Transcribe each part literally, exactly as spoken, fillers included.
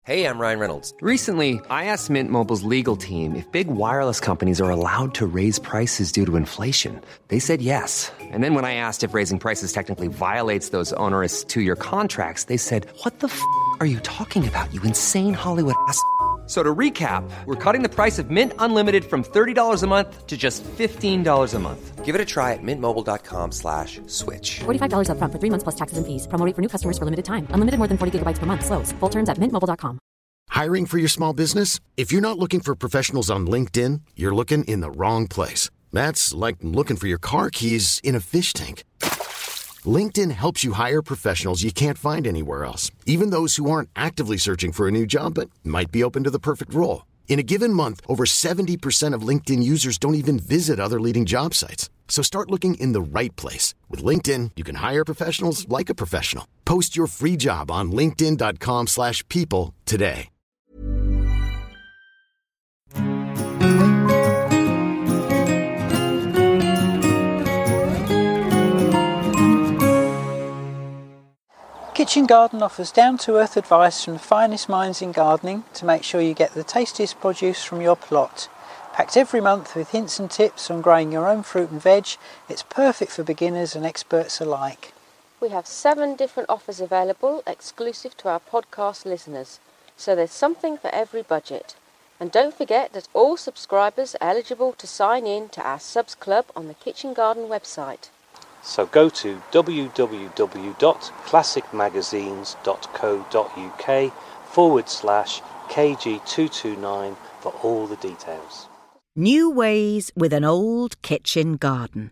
Hey, I'm Ryan Reynolds. Recently, I asked Mint Mobile's legal team if big wireless companies are allowed to raise prices due to inflation. They said yes. And then when I asked if raising prices technically violates those onerous two-year contracts, they said, what the f*** are you talking about, you insane Hollywood ass f- So to recap, we're cutting the price of Mint Unlimited from thirty dollars a month to just fifteen dollars a month. Give it a try at mintmobile.com slash switch. forty-five dollars up front for three months plus taxes and fees. Promo rate for new customers for limited time. Unlimited more than forty gigabytes per month. Slows full terms at mint mobile dot com. Hiring for your small business? If you're not looking for professionals on LinkedIn, you're looking in the wrong place. That's like looking for your car keys in a fish tank. LinkedIn helps you hire professionals you can't find anywhere else, even those who aren't actively searching for a new job but might be open to the perfect role. In a given month, over seventy percent of LinkedIn users don't even visit other leading job sites. So start looking in the right place. With LinkedIn, you can hire professionals like a professional. Post your free job on linkedin.com slash people today. Kitchen Garden offers down-to-earth advice from the finest minds in gardening to make sure you get the tastiest produce from your plot. Packed every month with hints and tips on growing your own fruit and veg, it's perfect for beginners and experts alike. We have seven different offers available exclusive to our podcast listeners, so there's something for every budget. And don't forget that all subscribers are eligible to sign in to our Subs Club on the Kitchen Garden website. So go to www.classicmagazines.co.uk forward slash KG229 for all the details. New ways with an old kitchen garden.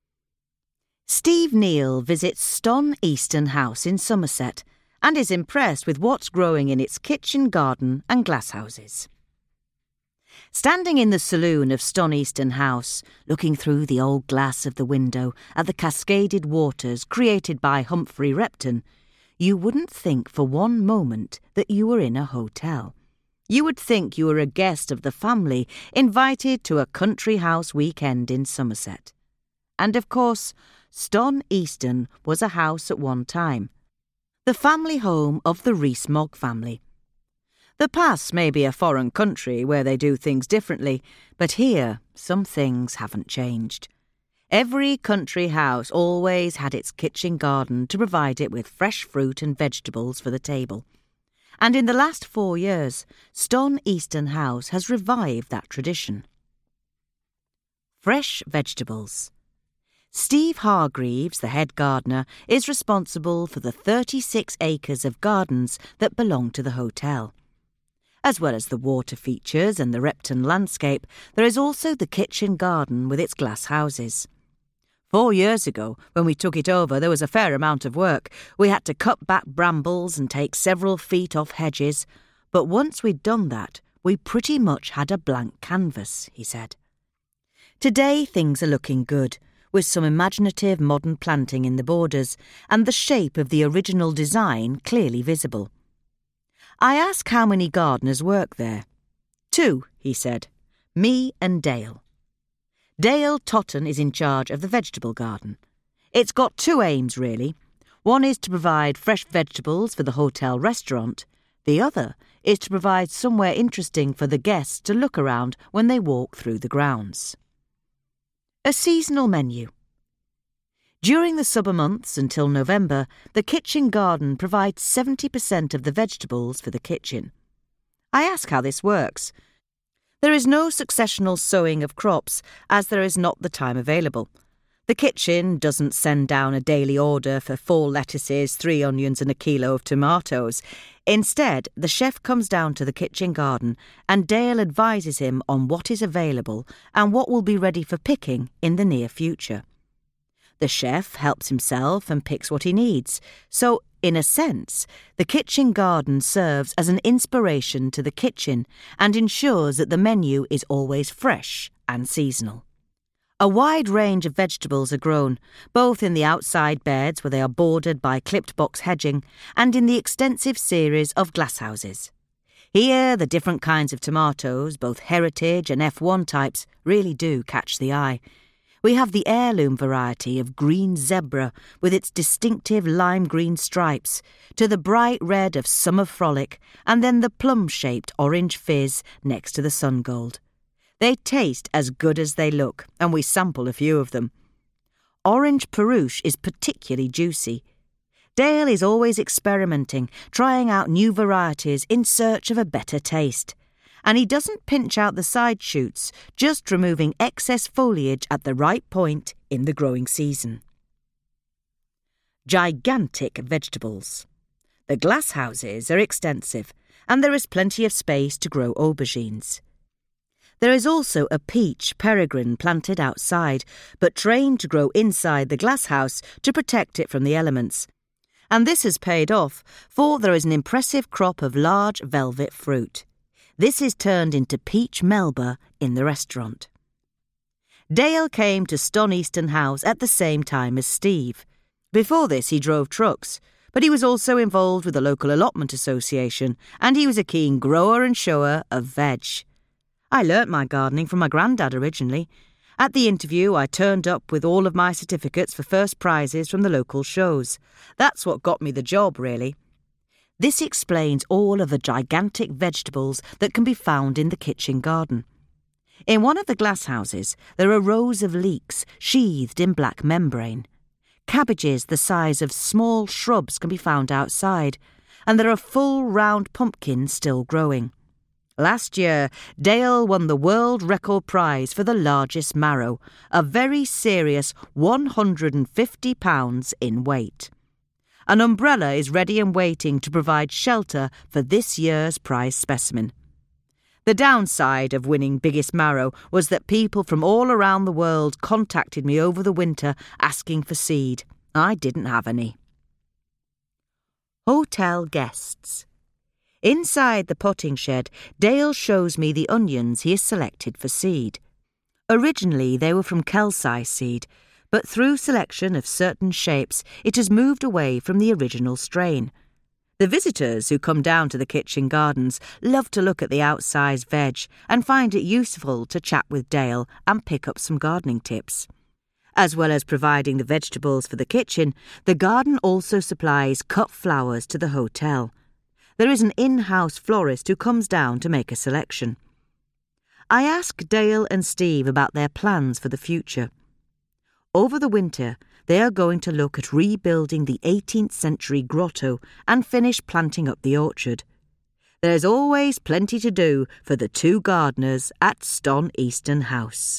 Steve Neal visits Ston Easton House in Somerset and is impressed with what's growing in its kitchen garden and glasshouses. Standing in the saloon of Ston Easton House, looking through the old glass of the window at the cascaded waters created by Humphrey Repton, you wouldn't think for one moment that you were in a hotel. You would think you were a guest of the family invited to a country house weekend in Somerset. And of course, Ston Easton was a house at one time, the family home of the Rees-Mogg family. The past may be a foreign country where they do things differently, but here some things haven't changed. Every country house always had its kitchen garden to provide it with fresh fruit and vegetables for the table. And in the last four years, Ston Easton House has revived that tradition. Fresh vegetables. Steve Hargreaves, the head gardener, is responsible for the thirty-six acres of gardens that belong to the hotel. As well as the water features and the Repton landscape, there is also the kitchen garden with its glass houses. Four years ago, when we took it over, there was a fair amount of work. We had to cut back brambles and take several feet off hedges. But once we'd done that, we pretty much had a blank canvas, he said. Today things are looking good, with some imaginative modern planting in the borders and the shape of the original design clearly visible. I asked how many gardeners work there. Two, he said. Me and Dale. Dale Totten is in charge of the vegetable garden. It's got two aims, really. One is to provide fresh vegetables for the hotel restaurant. The other is to provide somewhere interesting for the guests to look around when they walk through the grounds. A seasonal menu. During the summer months until November, the kitchen garden provides seventy percent of the vegetables for the kitchen. I ask how this works. There is no successional sowing of crops, as there is not the time available. The kitchen doesn't send down a daily order for four lettuces, three onions and a kilo of tomatoes. Instead, the chef comes down to the kitchen garden and Dale advises him on what is available and what will be ready for picking in the near future. The chef helps himself and picks what he needs. So, in a sense, the kitchen garden serves as an inspiration to the kitchen and ensures that the menu is always fresh and seasonal. A wide range of vegetables are grown, both in the outside beds where they are bordered by clipped box hedging and in the extensive series of glasshouses. Here, the different kinds of tomatoes, both heritage and F one types, really do catch the eye. We have the heirloom variety of green zebra with its distinctive lime green stripes, to the bright red of summer frolic, and then the plum-shaped orange fizz next to the sun gold. They taste as good as they look, and we sample a few of them. Orange Peruche is particularly juicy. Dale is always experimenting, trying out new varieties in search of a better taste. And he doesn't pinch out the side shoots, just removing excess foliage at the right point in the growing season. Gigantic vegetables. The glasshouses are extensive, and there is plenty of space to grow aubergines. There is also a peach peregrine planted outside, but trained to grow inside the glasshouse to protect it from the elements. And this has paid off, for there is an impressive crop of large velvet fruit. This is turned into peach melba in the restaurant. Dale came to Ston Easton House at the same time as Steve. Before this he drove trucks, but he was also involved with the local allotment association, and he was a keen grower and shower of veg. I learnt my gardening from my granddad originally. At the interview I turned up with all of my certificates for first prizes from the local shows. That's what got me the job, really. This explains all of the gigantic vegetables that can be found in the kitchen garden. In one of the glasshouses, there are rows of leeks sheathed in black membrane. Cabbages the size of small shrubs can be found outside, and there are full round pumpkins still growing. Last year, Dale won the world record prize for the largest marrow, a very serious one hundred fifty pounds in weight. An umbrella is ready and waiting to provide shelter for this year's prize specimen. The downside of winning Biggest Marrow was that people from all around the world contacted me over the winter asking for seed. I didn't have any. Hotel guests. Inside the potting shed, Dale shows me the onions he has selected for seed. Originally they were from Kelsey seed, but through selection of certain shapes, it has moved away from the original strain. The visitors who come down to the kitchen gardens love to look at the outsized veg and find it useful to chat with Dale and pick up some gardening tips. As well as providing the vegetables for the kitchen, the garden also supplies cut flowers to the hotel. There is an in-house florist who comes down to make a selection. I ask Dale and Steve about their plans for the future. Over the winter, they are going to look at rebuilding the eighteenth century grotto and finish planting up the orchard. There's always plenty to do for the two gardeners at Ston Easton House.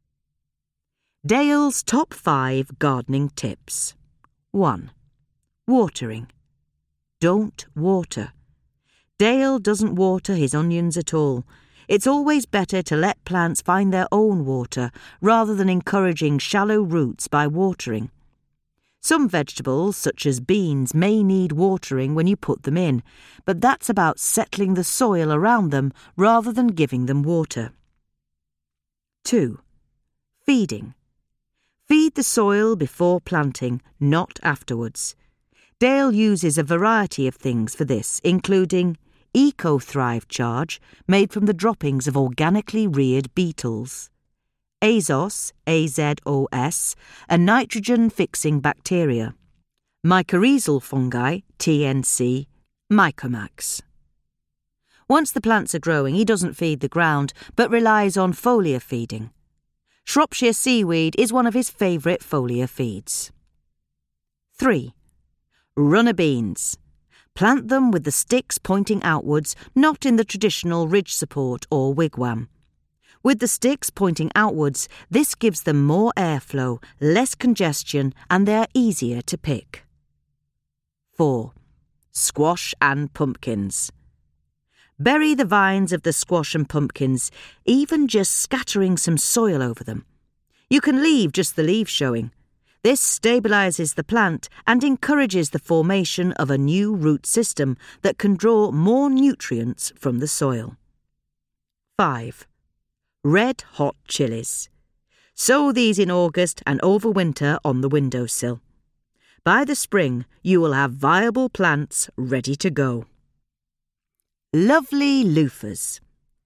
Dale's top five gardening tips. one. Watering. Don't water. Dale doesn't water his onions at all. It's always better to let plants find their own water rather than encouraging shallow roots by watering. Some vegetables, such as beans, may need watering when you put them in, but that's about settling the soil around them rather than giving them water. two. Feeding. Feed the soil before planting, not afterwards. Dale uses a variety of things for this, including Eco-Thrive Charge, made from the droppings of organically reared beetles, Azos, A Z O S, a nitrogen-fixing bacteria, mycorrhizal fungi, T N C, Mycomax. Once the plants are growing, he doesn't feed the ground, but relies on foliar feeding. Shropshire seaweed is one of his favourite foliar feeds. three. Runner beans. Plant them with the sticks pointing outwards, not in the traditional ridge support or wigwam. With the sticks pointing outwards, this gives them more airflow, less congestion, and they're easier to pick. four. Squash and pumpkins. Bury the vines of the squash and pumpkins, even just scattering some soil over them. You can leave just the leaves showing. This stabilises the plant and encourages the formation of a new root system that can draw more nutrients from the soil. five. Red hot chilies. Sow these in August and overwinter on the windowsill. By the spring, you will have viable plants ready to go. Lovely loofahs.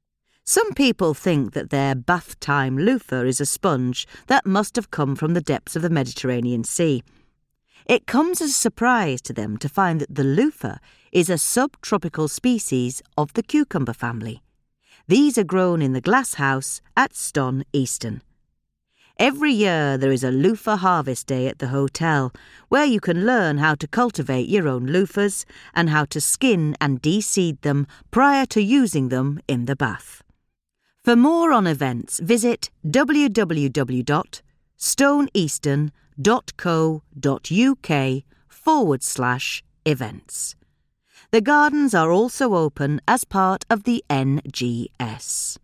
Some people think that their bath-time loofah is a sponge that must have come from the depths of the Mediterranean Sea. It comes as a surprise to them to find that the loofah is a subtropical species of the cucumber family. These are grown in the glasshouse at Ston Easton. Every year there is a loofah harvest day at the hotel where you can learn how to cultivate your own loofahs and how to skin and de-seed them prior to using them in the bath. For more on events, visit w w w dot stone easton dot co dot u k forward slash events. The gardens are also open as part of the N G S.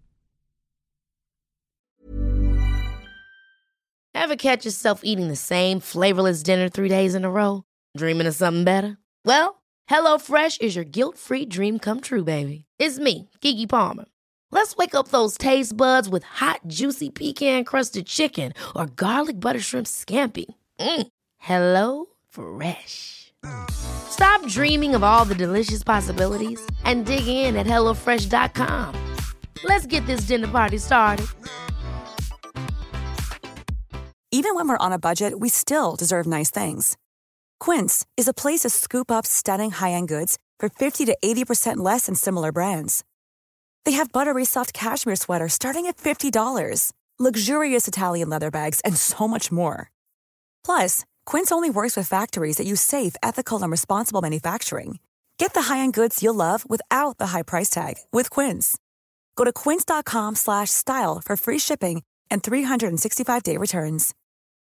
Ever catch yourself eating the same flavorless dinner three days in a row? Dreaming of something better? Well, HelloFresh is your guilt-free dream come true, baby. It's me, Keke Palmer. Let's wake up those taste buds with hot, juicy pecan-crusted chicken or garlic butter shrimp scampi. Mm. Hello Fresh. Stop dreaming of all the delicious possibilities and dig in at hello fresh dot com. Let's get this dinner party started. Even when we're on a budget, we still deserve nice things. Quince is a place to scoop up stunning high-end goods for fifty to eighty percent less than similar brands. They have buttery soft cashmere sweaters starting at fifty dollars, luxurious Italian leather bags, and so much more. Plus, Quince only works with factories that use safe, ethical, and responsible manufacturing. Get the high-end goods you'll love without the high price tag with Quince. Go to quince dot com slash style for free shipping and three sixty-five day returns.